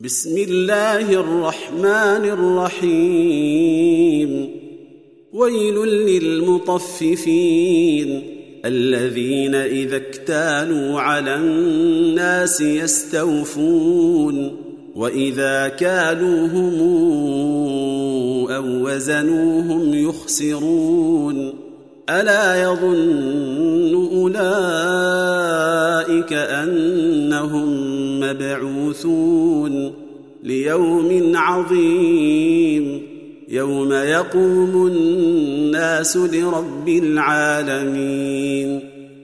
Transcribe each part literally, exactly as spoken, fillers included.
بسم الله الرحمن الرحيم ويل للمطففين الذين إذا اكتالوا على الناس يستوفون وإذا كالوهم أو وزنوهم يخسرون ألا يظن أولئك أنهم مبعوثون ليوم عظيم يوم يقوم الناس لرب العالمين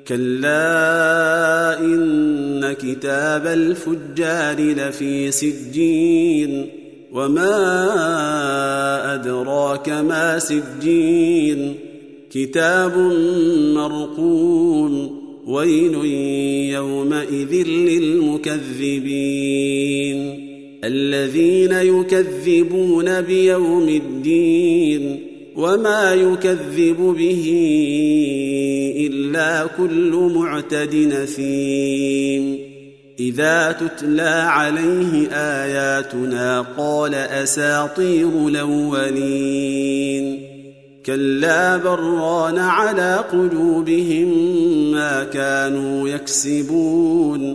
كلا إن كتاب الفجار لفي سجين وما أدراك ما سجين كتاب مرقوم ويل يومئذ للمكذبين الذين يكذبون بيوم الدين وما يكذب به إلا كل معتد نثيم إذا تتلى عليه آياتنا قال أساطير الأولين كلا بران على قلوبهم ما كانوا يكسبون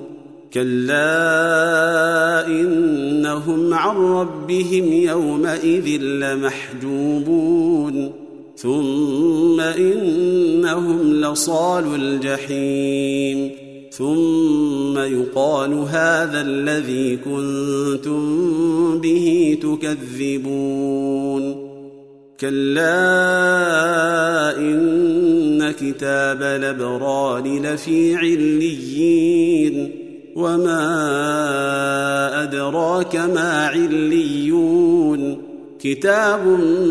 كلا إنهم عن ربهم يومئذ لمحجوبون ثم إنهم لصالوا الجحيم ثم يقال هذا الذي كنتم به تكذبون كلا إن كتاب الأبرار لفي عليين وما أدراك ما عليون كتاب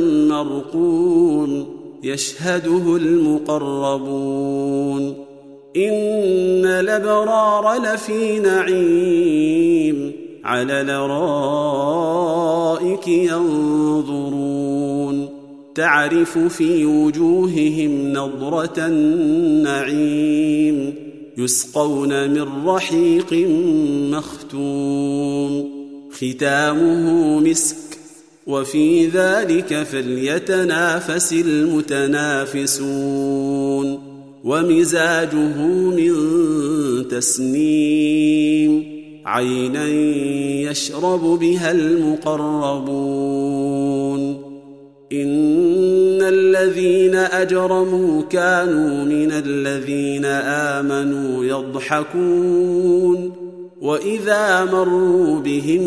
مرقوم يشهده المقربون إن الأبرار لفي نعيم على الأرائك ينظرون تعرف في وجوههم نضرة النعيم يسقون من رحيق مختوم ختامه مسك وفي ذلك فليتنافس المتنافسون ومزاجه من تسنيم عينا يشرب بها المقربون إن الذين أجرموا كانوا من الذين آمنوا يضحكون وإذا مروا بهم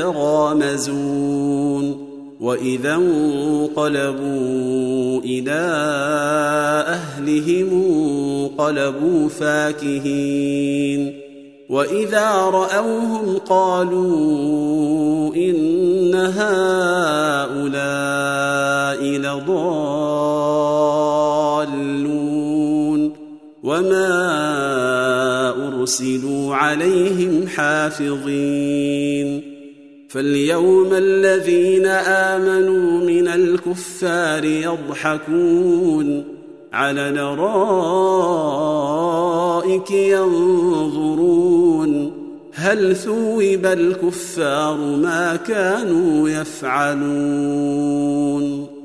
يتغامزون وإذا انقلبوا إلى أهلهم انقلبوا فاكهين وإذا رأوهم قالوا إن هؤلاء لضالون وما أرسلوا عليهم حافظين فاليوم الذين آمنوا من الكفار يضحكون على الأرائك ينظرون هل ثوب الكفار ما كانوا يفعلون